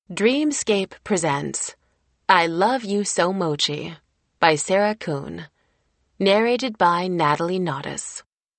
Dreamscape presents I Love You So Mochi by Sarah Kuhn. Narrated by Natalie Naudus.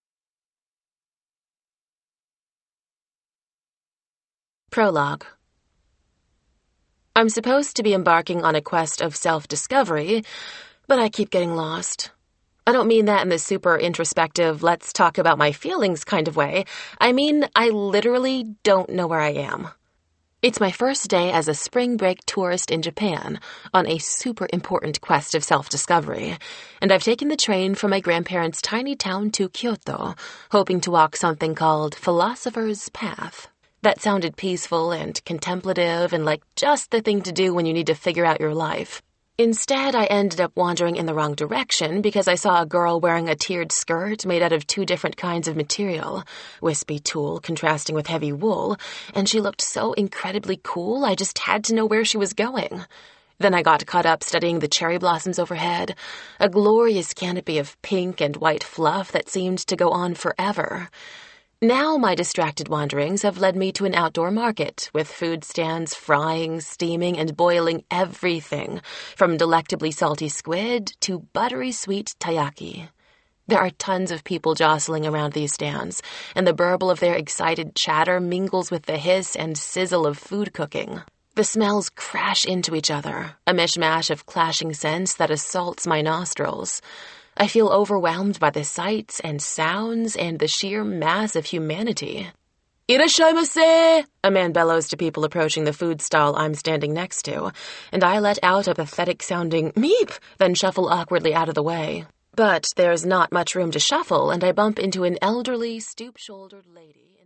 Prologue. I'm supposed to be embarking on a quest of self-discovery, but I keep getting lost. I don't mean that in the super introspective, let's talk about my feelings kind of way. I mean, I literally don't know where I am. It's my first day as a spring break tourist in Japan on a super important quest of self-discovery, and I've taken the train from my grandparents' tiny town to Kyoto, hoping to walk something called Philosopher's Path. That sounded peaceful and contemplative and like just the thing to do when you need to figure out your life. Instead, I ended up wandering in the wrong direction because I saw a girl wearing a tiered skirt made out of two different kinds of material, wispy tulle contrasting with heavy wool, and she looked so incredibly cool I just had to know where she was going. Then I got caught up studying the cherry blossoms overhead, a glorious canopy of pink and white fluff that seemed to go on forever. Now my distracted wanderings have led me to an outdoor market with food stands frying, steaming, and boiling everything from delectably salty squid to buttery sweet taiyaki. There are tons of people jostling around these stands, and the burble of their excited chatter mingles with the hiss and sizzle of food cooking. The smells crash into each other, a mishmash of clashing scents that assaults my nostrils. I feel overwhelmed by the sights and sounds and the sheer mass of humanity. "Irashaimase!" a man bellows to people approaching the food stall I'm standing next to, and I let out a pathetic-sounding meep, then shuffle awkwardly out of the way. But there's not much room to shuffle, and I bump into an elderly, stoop-shouldered lady.